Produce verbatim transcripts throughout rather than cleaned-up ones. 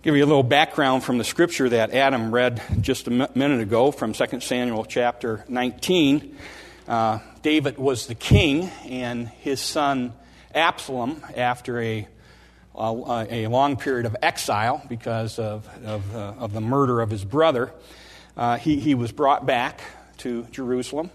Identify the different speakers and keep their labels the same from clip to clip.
Speaker 1: Give you a little background from the scripture that Adam read just a minute ago from Second Samuel chapter nineteen. Uh, David was the king, and his son Absalom, after a a, a long period of exile because of of, uh, of the murder of his brother, uh, he he was brought back to Jerusalem,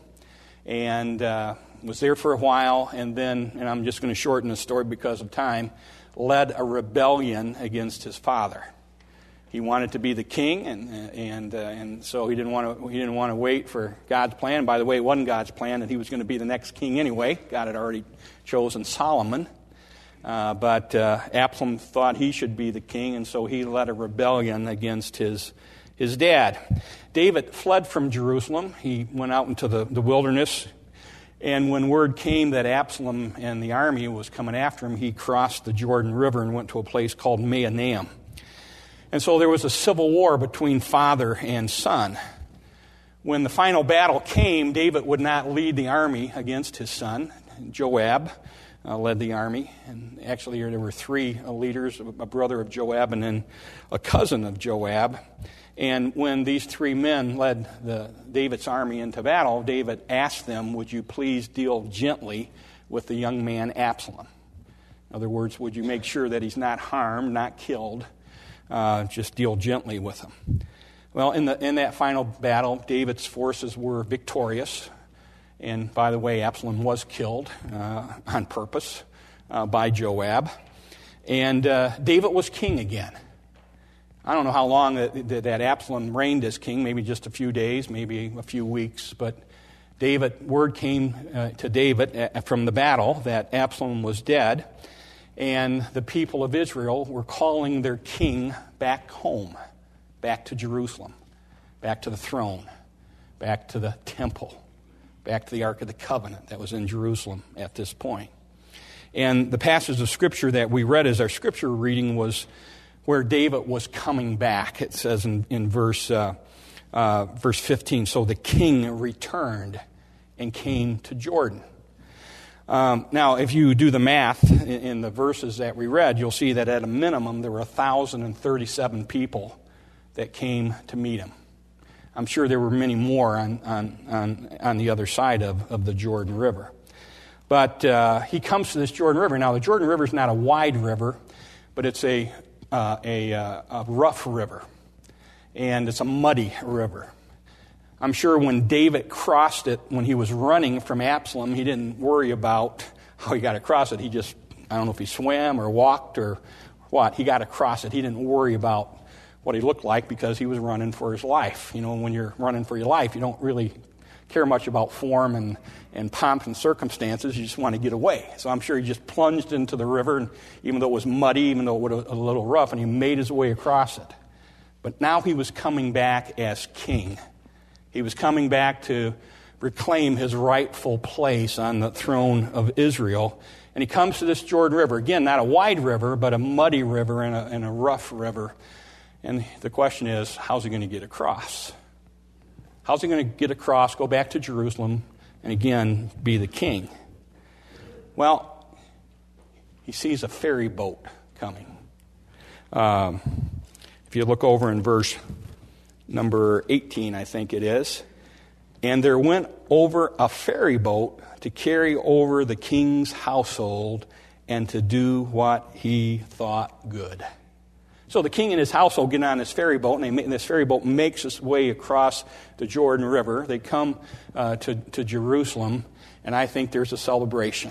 Speaker 1: and uh, was there for a while, and then, and I'm just going to shorten the story because of time, led a rebellion against his father. He wanted to be the king, and and uh, and so he didn't want to he didn't want to wait for God's plan. By the way, it wasn't God's plan that he was going to be the next king anyway. God had already chosen Solomon, uh, but uh, Absalom thought he should be the king, and so he led a rebellion against his his dad. David fled from Jerusalem. He went out into the, the wilderness, and when word came that Absalom and the army was coming after him, he crossed the Jordan River and went to a place called Mahanaim. And so there was a civil war between father and son. When the final battle came, David would not lead the army against his son. Joab uh, led the army. And actually there were three leaders, a brother of Joab and then a cousin of Joab. And when these three men led the, David's army into battle, David asked them, would you please deal gently with the young man Absalom? In other words, would you make sure that he's not harmed, not killed? Uh, just deal gently with him. Well, in the in that final battle, David's forces were victorious. And by the way, Absalom was killed uh, on purpose uh, by Joab. And uh, David was king again. I don't know how long that, that Absalom reigned as king, maybe just a few days, maybe a few weeks. But David, word came uh, to David from the battle that Absalom was dead. And the people of Israel were calling their king back home, back to Jerusalem, back to the throne, back to the temple, back to the Ark of the Covenant that was in Jerusalem at this point. And the passage of Scripture that we read as our Scripture reading was where David was coming back. It says in, in verse, uh, uh, verse fifteen, so the king returned and came to Jordan. Um, now, if you do the math in, in the verses that we read, you'll see that at a minimum there were one thousand thirty-seven people that came to meet him. I'm sure there were many more on on, on, on the other side of, of the Jordan River. But uh, he comes to this Jordan River. Now, the Jordan River is not a wide river, but it's a, uh, a, uh, a rough river, and it's a muddy river. I'm sure when David crossed it, when he was running from Absalom, he didn't worry about how he got across it. He just, I don't know if he swam or walked or what. He got across it. He didn't worry about what he looked like because he was running for his life. You know, when you're running for your life, you don't really care much about form and, and pomp and circumstances. You just want to get away. So I'm sure he just plunged into the river, and even though it was muddy, even though it was a little rough, and he made his way across it. But now he was coming back as king. He was coming back to reclaim his rightful place on the throne of Israel. And he comes to this Jordan River. Again, not a wide river, but a muddy river and a, and a rough river. And the question is, how's he going to get across? How's he going to get across, go back to Jerusalem, and again be the king? Well, he sees a ferry boat coming. Um, if you look over in verse number eighteen, I think it is. And there went over a ferry boat to carry over the king's household and to do what he thought good. So the king and his household get on this ferry boat, and, they, and this ferry boat makes its way across the Jordan River. They come uh, to, to Jerusalem, and I think there's a celebration.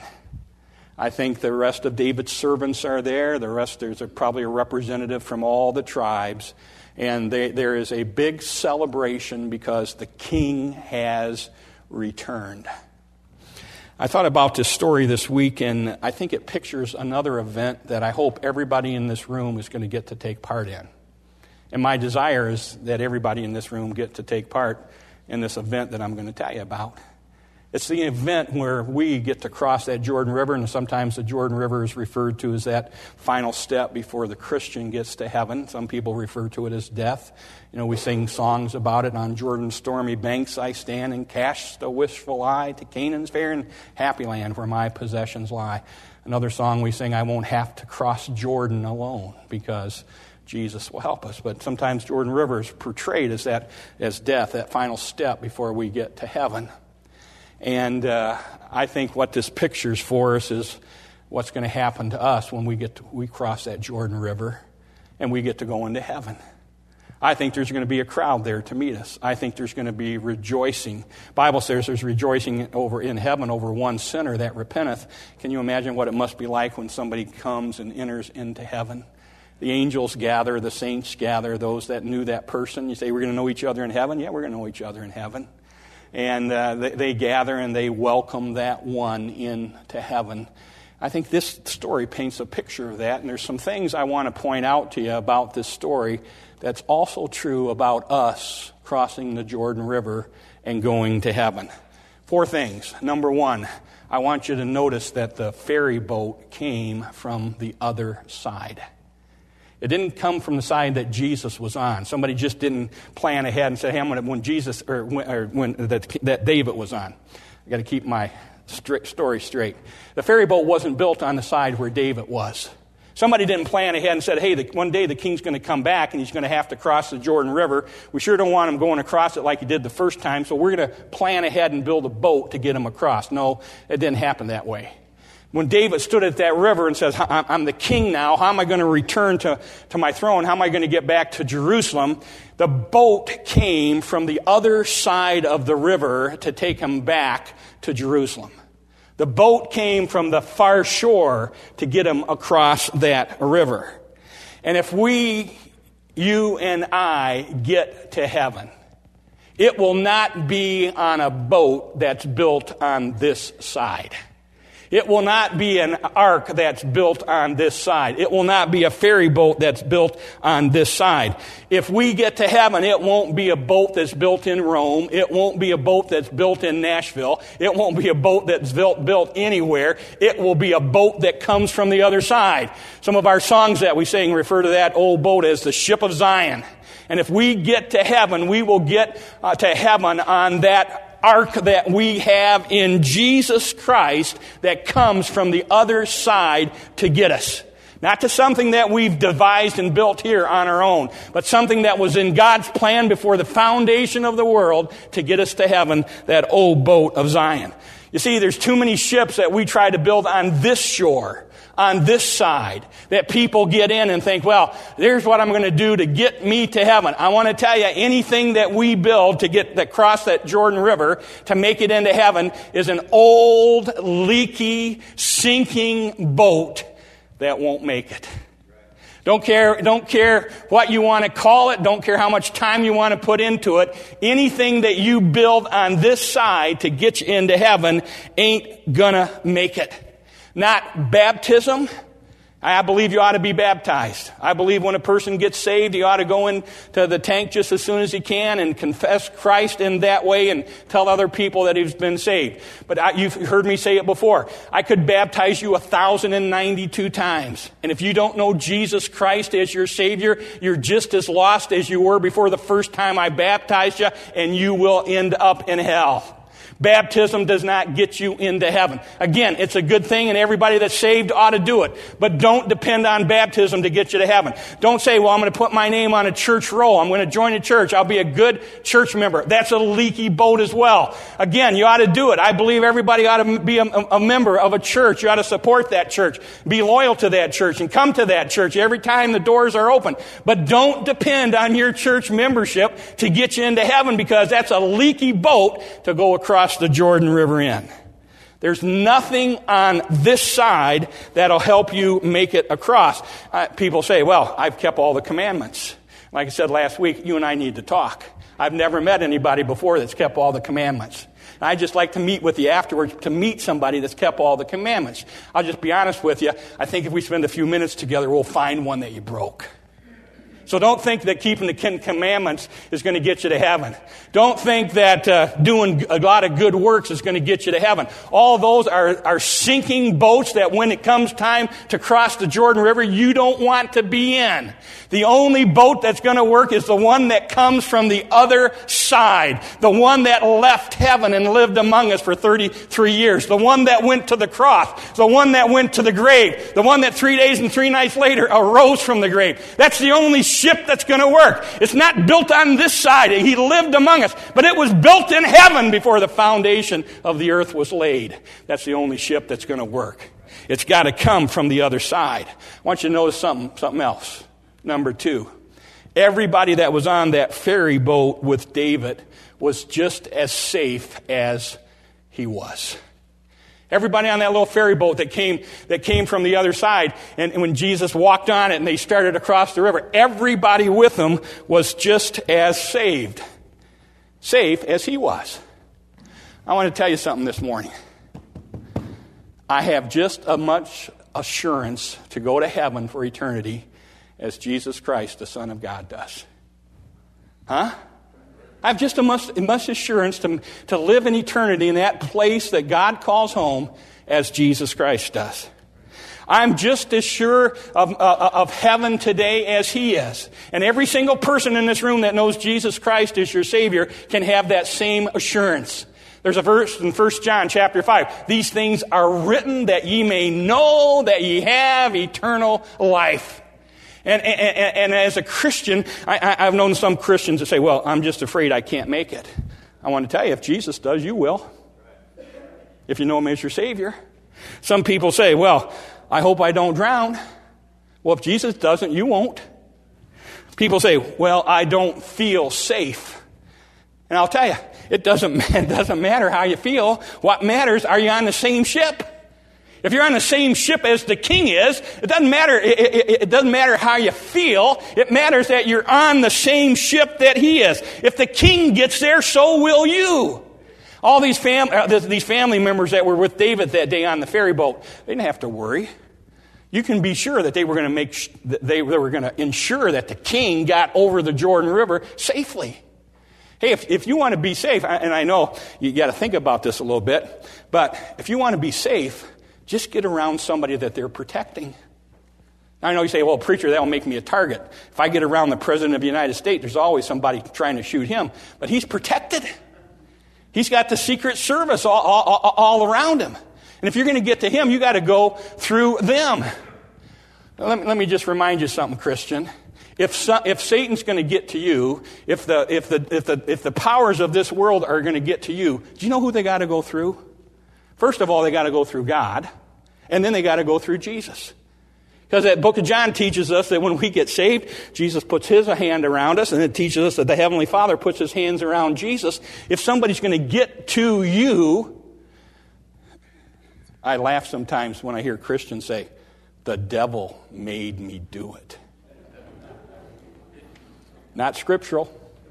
Speaker 1: I think the rest of David's servants are there. The rest, there's a, probably a representative from all the tribes. And they, there is a big celebration because the king has returned. I thought about this story this week, and I think it pictures another event that I hope everybody in this room is going to get to take part in. And my desire is that everybody in this room get to take part in this event that I'm going to tell you about. It's the event where we get to cross that Jordan River, and sometimes the Jordan River is referred to as that final step before the Christian gets to heaven. Some people refer to it as death. You know, we sing songs about it. On Jordan's stormy banks I stand and cast a wishful eye to Canaan's fair and happy land where my possessions lie. Another song we sing, I won't have to cross Jordan alone because Jesus will help us. But sometimes Jordan River is portrayed as that, as death, that final step before we get to heaven. And uh, I think what this pictures for us is what's going to happen to us when we get to, we cross that Jordan River and we get to go into heaven. I think there's going to be a crowd there to meet us. I think there's going to be rejoicing. Bible says there's rejoicing over in heaven over one sinner that repenteth. Can you imagine what it must be like when somebody comes and enters into heaven? The angels gather, the saints gather, those that knew that person. You say, we're going to know each other in heaven? Yeah, we're going to know each other in heaven. And uh, they, they gather and they welcome that one into heaven. I think this story paints a picture of that, and there's some things I want to point out to you about this story that's also true about us crossing the Jordan River and going to heaven. Four things. Number one, I want you to notice that the ferry boat came from the other side. It didn't come from the side that Jesus was on. Somebody just didn't plan ahead and say, hey, I'm going to, when Jesus, or when, or when that, that David was on. I've got to keep my strict story straight. The ferry boat wasn't built on the side where David was. Somebody didn't plan ahead and said, hey, the, one day the king's going to come back and he's going to have to cross the Jordan River. We sure don't want him going across it like he did the first time, so we're going to plan ahead and build a boat to get him across. No, it didn't happen that way. When David stood at that river and says, I'm the king now, how am I going to return to, to my throne? How am I going to get back to Jerusalem? The boat came from the other side of the river to take him back to Jerusalem. The boat came from the far shore to get him across that river. And if we, you and I, get to heaven, it will not be on a boat that's built on this side. It will not be an ark that's built on this side. It will not be a ferry boat that's built on this side. If we get to heaven, it won't be a boat that's built in Rome. It won't be a boat that's built in Nashville. It won't be a boat that's built, built anywhere. It will be a boat that comes from the other side. Some of our songs that we sing refer to that old boat as the Ship of Zion. And if we get to heaven, we will get uh, to heaven on that ark that we have in Jesus Christ that comes from the other side to get us. Not to something that we've devised and built here on our own, but something that was in God's plan before the foundation of the world to get us to heaven, that old boat of Zion. You see, there's too many ships that we try to build on this shore, on this side, that people get in and think, well, there's what I'm going to do to get me to heaven. I want to tell you, anything that we build to get that cross that Jordan River to make it into heaven is an old, leaky, sinking boat that won't make it. Don't care, don't care what you want to call it. Don't care how much time you want to put into it. Anything that you build on this side to get you into heaven ain't gonna make it. Not baptism. I believe you ought to be baptized. I believe when a person gets saved, he ought to go into the tank just as soon as he can and confess Christ in that way and tell other people that he's been saved. But I, you've heard me say it before. I could baptize you one thousand ninety-two times. And if you don't know Jesus Christ as your Savior, you're just as lost as you were before the first time I baptized you, and you will end up in hell. Baptism does not get you into heaven. Again, it's a good thing, and everybody that's saved ought to do it. But don't depend on baptism to get you to heaven. Don't say, well, I'm going to put my name on a church roll. I'm going to join a church. I'll be a good church member. That's a leaky boat as well. Again, you ought to do it. I believe everybody ought to be a, a member of a church. You ought to support that church. Be loyal to that church and come to that church every time the doors are open. But don't depend on your church membership to get you into heaven, because that's a leaky boat to go across the Jordan River in. There's nothing on this side that'll help you make it across. Uh, people say, well, I've kept all the commandments. Like I said last week, you and I need to talk. I've never met anybody before that's kept all the commandments. And I'd just like to meet with you afterwards to meet somebody that's kept all the commandments. I'll just be honest with you. I think if we spend a few minutes together, we'll find one that you broke. So don't think that keeping the Ten Commandments is going to get you to heaven. Don't think that uh, doing a lot of good works is going to get you to heaven. All those are, are sinking boats that when it comes time to cross the Jordan River, you don't want to be in. The only boat that's going to work is the one that comes from the other side. The one that left heaven and lived among us for thirty-three years. The one that went to the cross. The one that went to the grave. The one that three days and three nights later arose from the grave. That's the only ship that's going to work. It's not built on this side. He lived among us. But it was built in heaven before the foundation of the earth was laid. That's the only ship that's going to work. It's got to come from the other side. I want you to notice something, something else. Number two, everybody that was on that ferry boat with David was just as safe as he was. Everybody on that little ferry boat that came that came from the other side, and, and when Jesus walked on it and they started across the river, everybody with him was just as saved, safe as he was. I want to tell you something this morning. I have just as much assurance to go to heaven for eternity as Jesus Christ, the Son of God, does. Huh? I have just as much, much assurance to, to live in eternity in that place that God calls home as Jesus Christ does. I'm just as sure of, uh, of heaven today as he is. And every single person in this room that knows Jesus Christ is your Savior can have that same assurance. There's a verse in First John chapter five. These things are written that ye may know that ye have eternal life. And, and, and as a Christian, I, I've known some Christians that say, well, I'm just afraid I can't make it. I want to tell you, if Jesus does, you will. If you know him as your Savior. Some people say, well, I hope I don't drown. Well, if Jesus doesn't, you won't. People say, well, I don't feel safe. And I'll tell you, it doesn't, it doesn't matter how you feel. What matters, are you on the same ship? If you're on the same ship as the king is, it doesn't matter, it, it, it doesn't matter how you feel. It matters that you're on the same ship that he is. If the king gets there, so will you. All these, fam- uh, these family members that were with David that day on the ferry boat, they didn't have to worry. You can be sure that they were going to make, sh- they, they were going to ensure that the king got over the Jordan River safely. Hey, if, if you want to be safe, and I know you got to think about this a little bit, but if you want to be safe, just get around somebody that they're protecting. Now, I know you say, well, preacher, that will make me a target. If I get around the President of the United States, there's always somebody trying to shoot him. But he's protected. He's got the Secret Service all, all, all around him. And if you're going to get to him, you got to go through them. Let me, let me just remind you something, Christian. If so, if Satan's going to get to you, if the if the if the if the powers of this world are going to get to you, do you know who they got to go through? First of all, they got to go through God, and then they got to go through Jesus. Because that book of John teaches us that when we get saved, Jesus puts his hand around us, and it teaches us that the Heavenly Father puts his hands around Jesus. If somebody's going to get to you, I laugh sometimes when I hear Christians say, the devil made me do it. Not scriptural.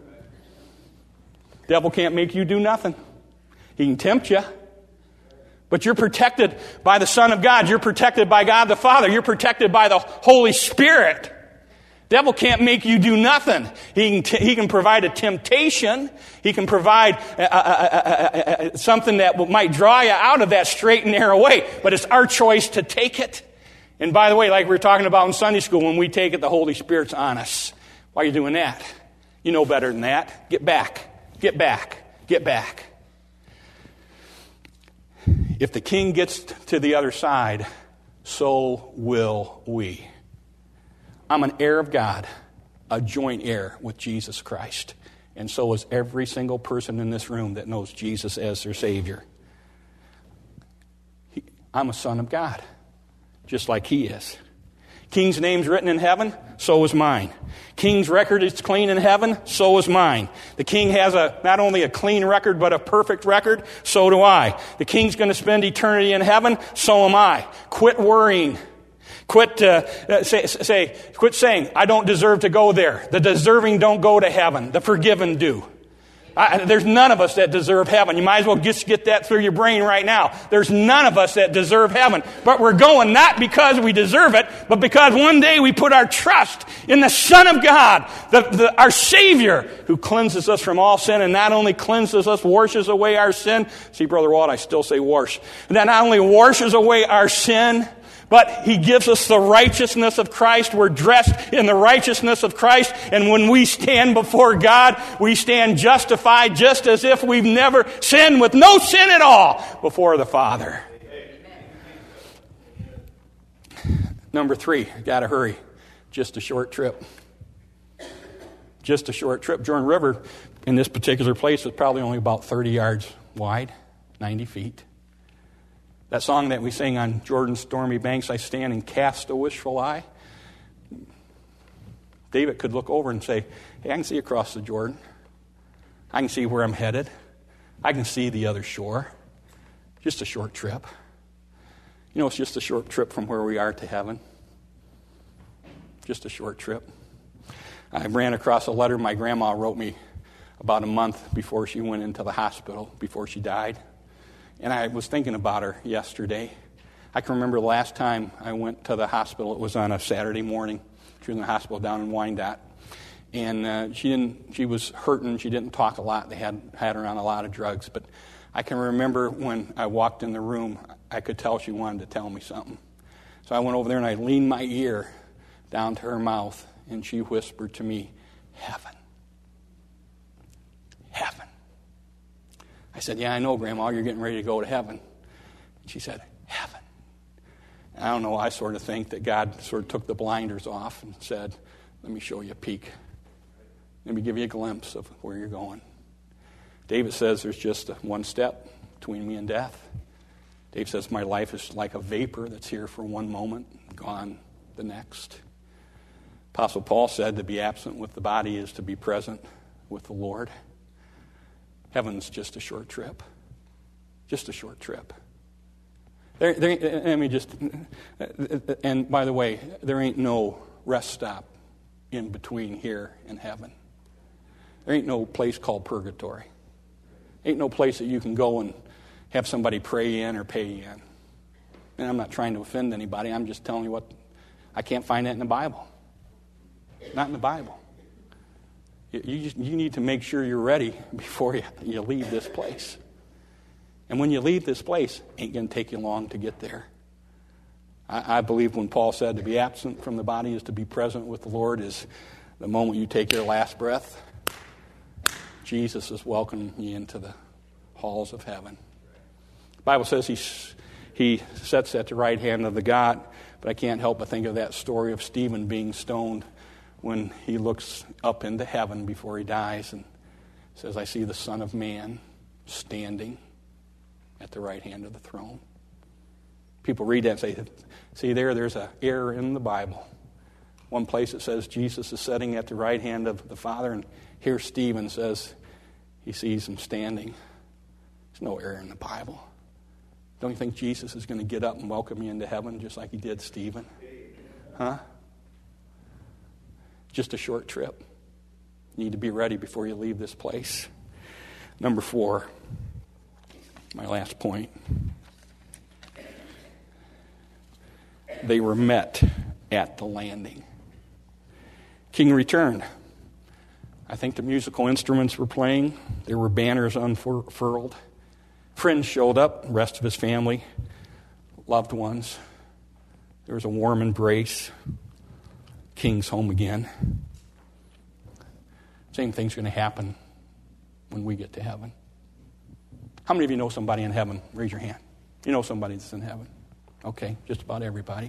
Speaker 1: Devil can't make you do nothing. He can tempt you. But you're protected by the Son of God. You're protected by God the Father. You're protected by the Holy Spirit. Devil can't make you do nothing. He can, t- he can provide a temptation. He can provide a, a, a, a, something that might draw you out of that straight and narrow way. But it's our choice to take it. And by the way, like we were talking about in Sunday school, when we take it, the Holy Spirit's on us. Why are you doing that? You know better than that. Get back. Get back. Get back. If the king gets to the other side, so will we. I'm an heir of God, a joint heir with Jesus Christ. And so is every single person in this room that knows Jesus as their Savior. He, I'm a son of God, just like he is. King's name's written in heaven, so is mine. King's record is clean in heaven, so is mine. The king has a not only a clean record, but a perfect record, so do I. The king's going to spend eternity in heaven, so am I. Quit worrying. Quit uh, say, say, quit saying, I don't deserve to go there. The deserving don't go to heaven. The forgiven do. I, there's none of us that deserve heaven. You might as well just get that through your brain right now. There's none of us that deserve heaven. But we're going not because we deserve it, but because one day we put our trust in the Son of God, the, the, our Savior, who cleanses us from all sin, and not only cleanses us, washes away our sin. See, Brother Walt, I still say wash. That not only washes away our sin, but He gives us the righteousness of Christ. We're dressed in the righteousness of Christ. And when we stand before God, we stand justified just as if we've never sinned, with no sin at all before the Father. Amen. Number three, got to hurry. Just a short trip. Just a short trip. Jordan River, in this particular place, was probably only about thirty yards wide, ninety feet. That song that we sing on Jordan's stormy banks, I stand and cast a wishful eye. David could look over and say, hey, I can see across the Jordan. I can see where I'm headed. I can see the other shore. Just a short trip. You know, it's just a short trip from where we are to heaven. Just a short trip. I ran across a letter my grandma wrote me about a month before she went into the hospital, before she died. And I was thinking about her yesterday. I can remember the last time I went to the hospital. It was on a Saturday morning. She was in the hospital down in Wyandotte. And uh, she didn't. She was hurting. She didn't talk a lot. They had, had her on a lot of drugs. But I can remember when I walked in the room, I could tell she wanted to tell me something. So I went over there and I leaned my ear down to her mouth. And she whispered to me, heaven. Heaven. I said, yeah, I know, Grandma, you're getting ready to go to heaven. And she said, heaven. And I don't know, I sort of think that God sort of took the blinders off and said, let me show you a peek. Let me give you a glimpse of where you're going. David says there's just one step between me and death. David says my life is like a vapor that's here for one moment, gone the next. Apostle Paul said to be absent with the body is to be present with the Lord. Heaven's just a short trip. Just a short trip. There, there, let me just, and by the way, there ain't no rest stop in between here and heaven. There ain't no place called purgatory. Ain't no place that you can go and have somebody pray in or pay in. And I'm not trying to offend anybody. I'm just telling you what, I can't find that in the Bible. Not in the Bible. You, just, you need to make sure you're ready before you, you leave this place. And when you leave this place, it ain't going to take you long to get there. I, I believe when Paul said to be absent from the body is to be present with the Lord is the moment you take your last breath, Jesus is welcoming you into the halls of heaven. The Bible says he, he sits at the right hand of the God, but I can't help but think of that story of Stephen being stoned when he looks up into heaven before he dies and says, I see the Son of Man standing at the right hand of the throne. People read that and say, see there, there's an error in the Bible. One place it says Jesus is sitting at the right hand of the Father, and here Stephen says he sees him standing. There's no error in the Bible. Don't you think Jesus is going to get up and welcome you into heaven just like he did Stephen? Huh? Just a short trip. You need to be ready before you leave this place. Number four, my last point. They were met at the landing. King returned. I think the musical instruments were playing. There were banners unfurled. Friends showed up, the rest of his family, loved ones. There was a warm embrace. King's home again. Same thing's going to happen when we get to heaven. How many of you know somebody in heaven? Raise your hand. You know somebody that's in heaven. Okay, just about everybody.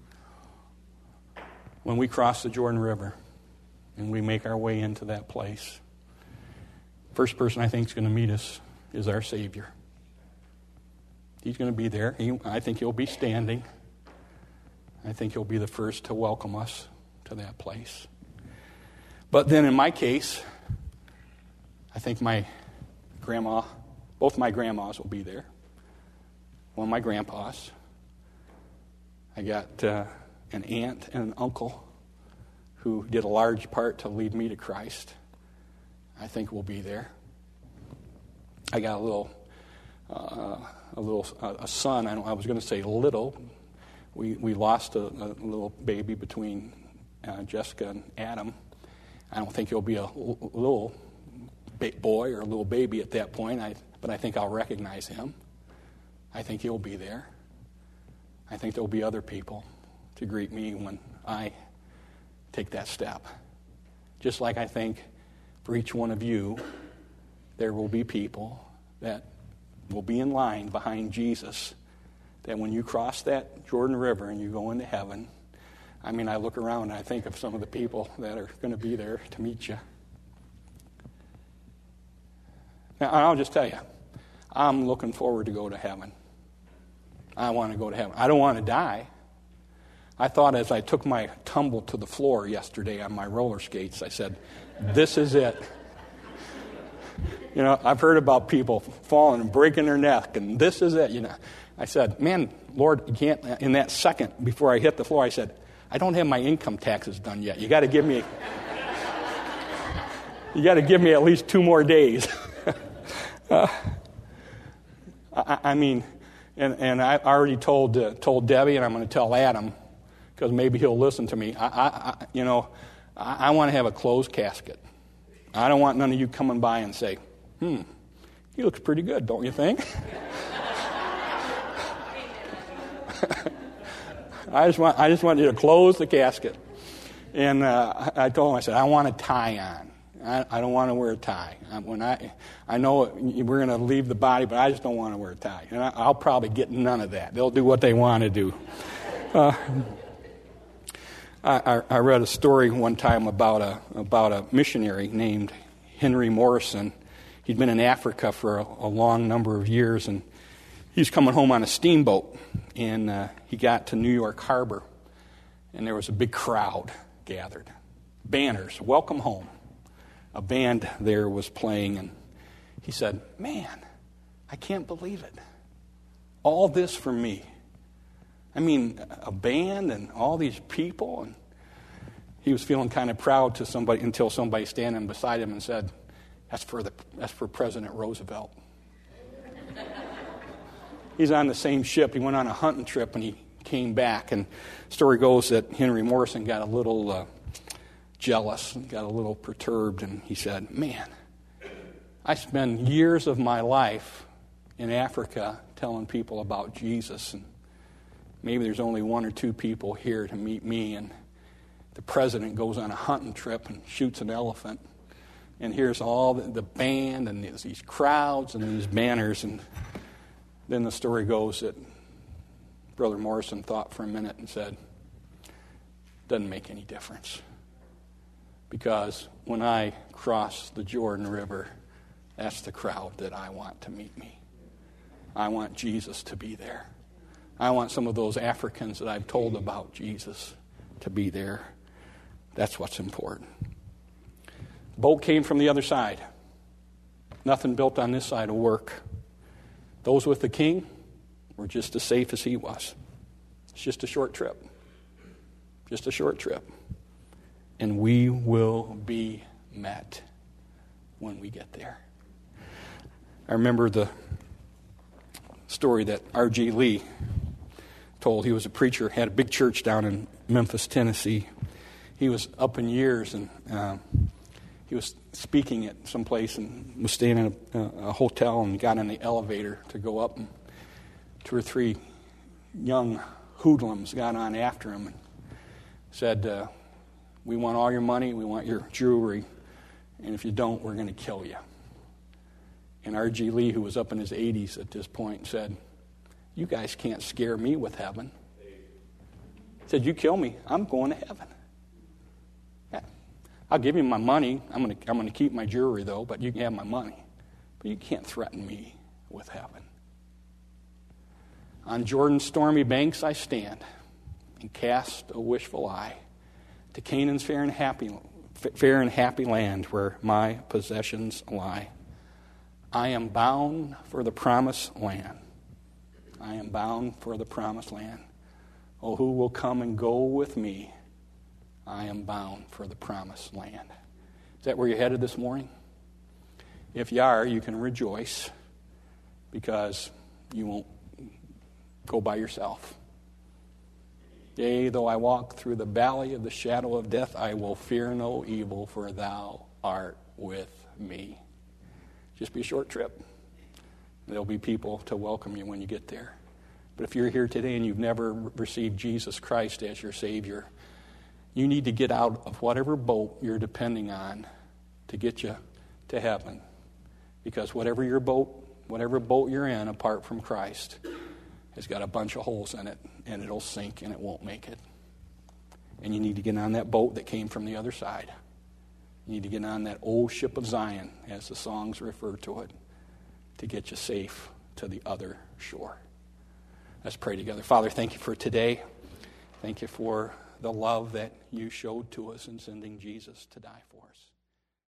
Speaker 1: When we cross the Jordan River and we make our way into that place, first person I think is going to meet us is our Savior. He's going to be there. He, I think he'll be standing. I think he'll be the first to welcome us to that place. But then in my case, I think my grandma, both my grandmas will be there. One of my grandpas. I got uh, an aunt and an uncle who did a large part to lead me to Christ. I think will be there. I got a little, uh, a little, uh, a son. I, don't, I was going to say little. We we lost a, a little baby between uh, Jessica and Adam. I don't think he'll be a l- little ba- boy or a little baby at that point. I, but I think I'll recognize him. I think he'll be there. I think there'll be other people to greet me when I take that step. Just like I think for each one of you, there will be people that will be in line behind Jesus, that when you cross that Jordan River and you go into heaven, I mean, I look around and I think of some of the people that are going to be there to meet you. Now, I'll just tell you, I'm looking forward to go to heaven. I want to go to heaven. I don't want to die. I thought as I took my tumble to the floor yesterday on my roller skates, I said, this is it. You know, I've heard about people falling and breaking their neck, and this is it, you know. I said, man, Lord, you can't, in that second before I hit the floor, I said, I don't have my income taxes done yet. You got to give me, you got to give me at least two more days. uh, I, I mean, and, and I already told uh, told Debbie, and I'm going to tell Adam, because maybe he'll listen to me. I, I, I you know, I, I want to have a closed casket. I don't want none of you coming by and say, hmm, he looks pretty good, don't you think? I just want I just want you to close the casket. And uh, I told him, I said, I want a tie on. I, I don't want to wear a tie. When I I know we're going to leave the body, but I just don't want to wear a tie. And I, I'll probably get none of that. They'll do what they want to do. Uh, I, I read a story one time about a about a missionary named Henry Morrison. He'd been in Africa for a, a long number of years, and he's coming home on a steamboat. And uh, he got to New York Harbor, and there was a big crowd gathered. Banners, welcome home. A band there was playing, and he said, man, I can't believe it. All this for me. I mean, a band and all these people. And he was feeling kind of proud to somebody until somebody standing beside him and said, that's for the that's for President Roosevelt. He's on the same ship. He went on a hunting trip and he came back. And the story goes that Henry Morrison got a little uh, jealous and got a little perturbed. And he said, man, I spend years of my life in Africa telling people about Jesus. And maybe there's only one or two people here to meet me. And the president goes on a hunting trip and shoots an elephant. And here's all the, the band and these, these crowds and these banners. And then the story goes that Brother Morrison thought for a minute and said, doesn't make any difference. Because when I cross the Jordan River, that's the crowd that I want to meet me. I want Jesus to be there. I want some of those Africans that I've told about Jesus to be there. That's what's important. The boat came from the other side. Nothing built on this side will work. Those with the king were just as safe as he was. It's just a short trip. Just a short trip. And we will be met when we get there. I remember the story that R G Lee told. He was a preacher, had a big church down in Memphis, Tennessee. He was up in years, and uh, he was speaking at some place and was staying in a, a hotel and got in the elevator to go up, and two or three young hoodlums got on after him and said, uh, we want all your money, we want your jewelry, and if you don't, we're going to kill you. And R G Lee, who was up in his eighties at this point, said, you guys can't scare me with heaven. He said, you kill me, I'm going to heaven. Yeah. I'll give you my money. I'm going to I'm going to keep my jewelry, though, but you can have my money. But you can't threaten me with heaven. On Jordan's stormy banks I stand and cast a wishful eye to Canaan's fair and happy, fair and happy land where my possessions lie. I am bound for the promised land. I am bound for the promised land. Oh, who will come and go with me? I am bound for the promised land. Is that where you're headed this morning? If you are, you can rejoice, because you won't go by yourself. Yea, though I walk through the valley of the shadow of death, I will fear no evil, for thou art with me. Just be a short trip. There'll be people to welcome you when you get there. But if you're here today and you've never received Jesus Christ as your Savior, you need to get out of whatever boat you're depending on to get you to heaven. Because whatever your boat, whatever boat you're in apart from Christ has got a bunch of holes in it, and it'll sink and it won't make it. And you need to get on that boat that came from the other side. You need to get on that old ship of Zion, as the songs refer to it, to get you safe to the other shore. Let's pray together. Father, thank you for today. Thank you for the love that you showed to us in sending Jesus to die for us.